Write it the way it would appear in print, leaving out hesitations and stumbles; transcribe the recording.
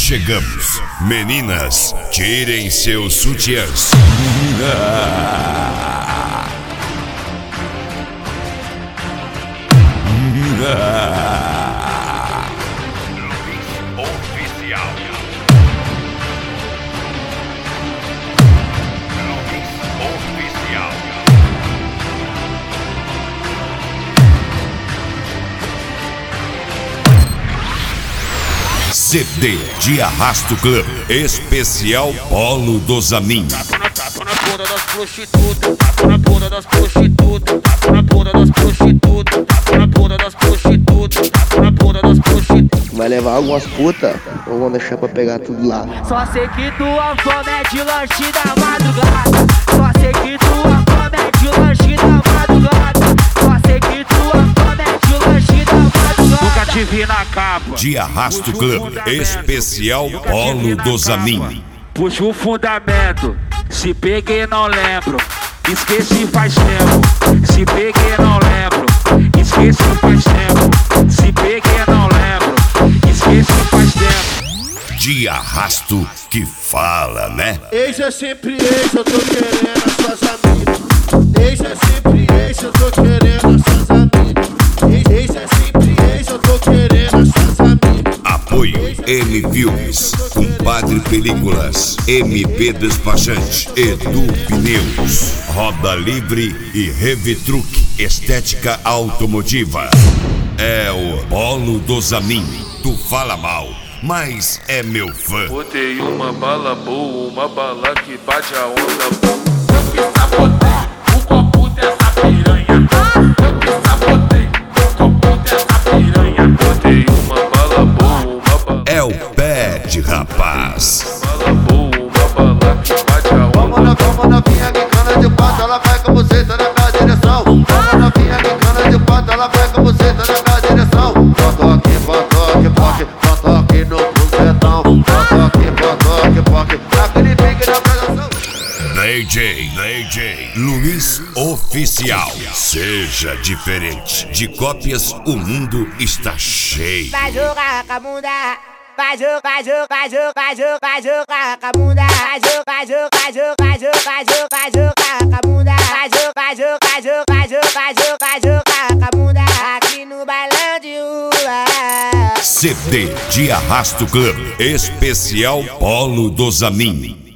chegamos. Meninas, tirem seus sutiãs. Oficial. CD de Arrasto Club, especial Polo do Zamin. Tapo na bunda das prostitutas, tapo na bunda das prostitutas, tapo na bunda das prostitutas, tapo na bunda das prostitutas, tapo na bunda das prostitutas. Vai levar algumas putas ou vão deixar pra pegar tudo lá? Só sei que tua fome é de lanche da madrugada. Só sei que tua fome é de lanche da madrugada. Só sei que tua fome é de lanche da madrugada. Nunca te vi na capa. De Arrasto Club, especial Polo do Zamin. Puxa o fundamento, se peguei não lembro, esqueci faz tempo. Se peguei não lembro, esqueci faz tempo. Se peguei não lembro, esqueci faz tempo. De Arrasto que fala, né? Ex é sempre ex, eu tô querendo as suas amigas. Ex é sempre ex, eu tô querendo as suas amigas. Ex é sempre ex, eu tô querendo as suas amigas. Apoio M Filmes, Compadre Películas, MP Despachante, Edu Pneus, Roda Livre e Revitruc, Estética Automotiva. É o Polo do Zamin. Tu fala mal, mas é meu fã. Botei uma bala boa, uma bala que bate a onda boa. Eu que sabotei o copo dessa piranha. Eu que sabotei o copo dessa piranha. Botei uma bala boa, uma bala. É o Pet Rapaz. Bala boa, uma bala que bate a onda. Vamos novinha que cana de pato, ela vai com você, tá na minha direção. Vamos novinha que cana de pato, ela vai com você, tá na minha direção. Botoque, botoque, botoque, botoque no bucetão. Botoque, botoque, botoque, aquele pique na pegação. DJ Luiz Oficial. Seja diferente. De cópias o mundo está cheio. Vai jogar com a bunda. Vai jogar com a bunda. Vai jogar com a bunda. Vai jogar com a bunda. Aqui no bailão de rua. CD de Arrasto Club, especial Polo do Zamin.